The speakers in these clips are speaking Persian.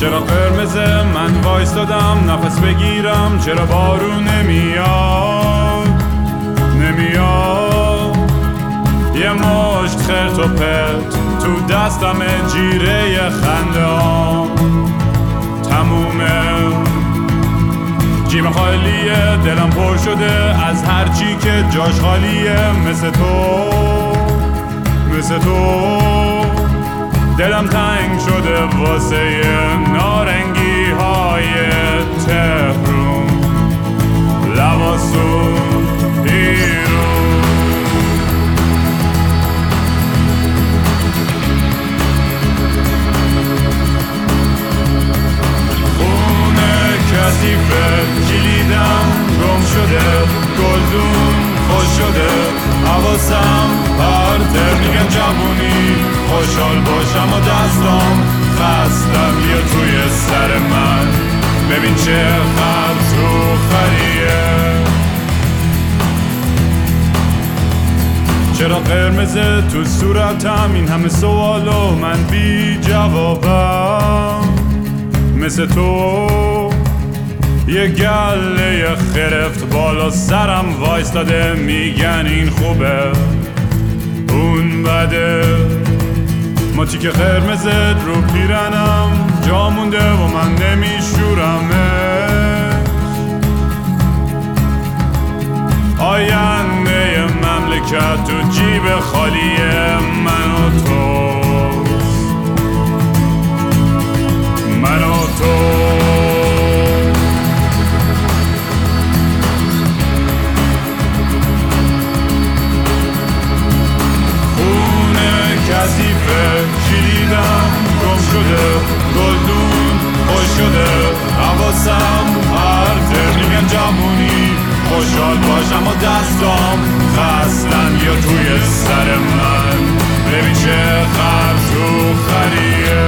چرا قرمز من وایستادم نفس بگیرم، چرا بارون نمیاد یه مشت خرت و پرت تو دستم، جیره خنده ها تمومه، جیب خالیه، دلم پر شده از هرچی که جاش خالیه، مثل تو دلم تنگ شده واسه نارنگی های تهرون، لباسون ایرون. خونه کثیفه، کلیدم گم شده، گلدون خوش شده، حواسم پرته، میگن جوونی خوشحال باشم و دستام خستم یه توی سر من، ببین چه خرطو خریه. چرا قرمزه تو صورتم، این همه سوالو من بی جوابم، مثل تو یه گله خرفت بالا سرم وایستاده، میگن این خوبه اون بده، ما تیکه قرمزت رو پیرنم جا مونده و من نمیشورمش، آینده مملکت تو جیب خالی من و تو. کثیفه، کلیدم گم شده، گلدون خوش شده، حواسم پرته، میگن جوونی خوشحال باشم و دستام خستن یا توی سر من، ببین چه خرطو خریه.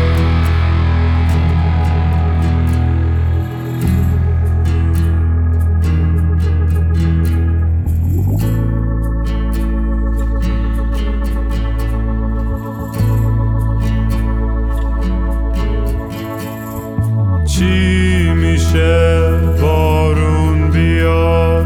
چی میشه بارون بیاد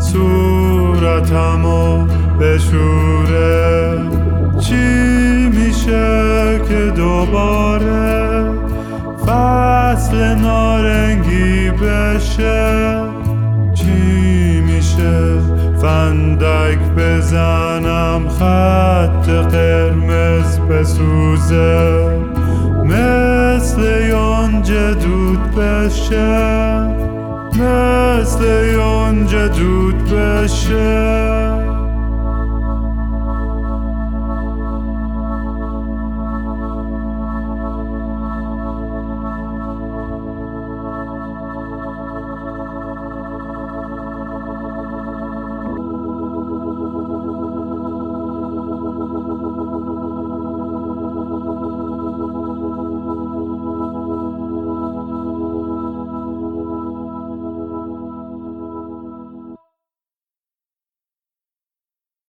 صورتمو بشوره، چی میشه که دوباره فصل نارنگی بشه، چی میشه فندک بزنم خط قرمز بسوزه، مثل یونجه دود بشه، مثل یونجه دود بشه.